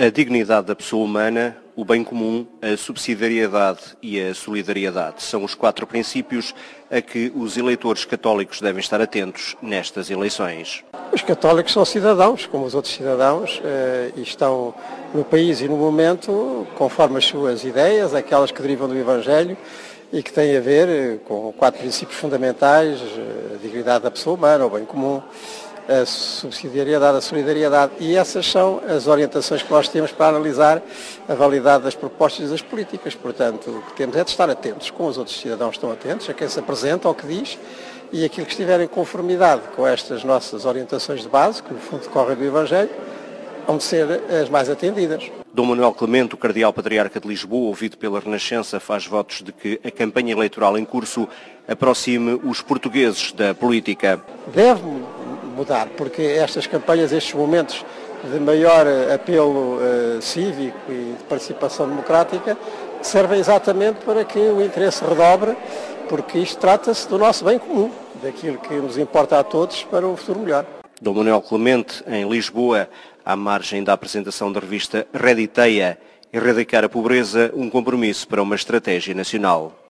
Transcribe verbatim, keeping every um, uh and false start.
A dignidade da pessoa humana, o bem comum, a subsidiariedade e a solidariedade são os quatro princípios a que os eleitores católicos devem estar atentos nestas eleições. Os católicos são cidadãos, como os outros cidadãos, e estão no país e no momento conforme as suas ideias, aquelas que derivam do Evangelho e que têm a ver com quatro princípios fundamentais: a dignidade da pessoa humana, o bem comum, a subsidiariedade, a solidariedade, e essas são as orientações que nós temos para analisar a validade das propostas e das políticas. Portanto, o que temos é de estar atentos, como os outros cidadãos estão atentos, a quem se apresenta, ao que diz, e aquilo que estiver em conformidade com estas nossas orientações de base, que no fundo decorrem do Evangelho, vão de ser as mais atendidas. Dom Manuel Clemente, o cardeal patriarca de Lisboa, ouvido pela Renascença, faz votos de que a campanha eleitoral em curso aproxime os portugueses da política. Deve mudar, porque estas campanhas, estes momentos de maior apelo uh, cívico e de participação democrática, servem exatamente para que o interesse redobre, porque isto trata-se do nosso bem comum, daquilo que nos importa a todos para um futuro melhor. Dom Manuel Clemente, em Lisboa, à margem da apresentação da revista Rediteia, Erradicar a Pobreza, um compromisso para uma estratégia nacional.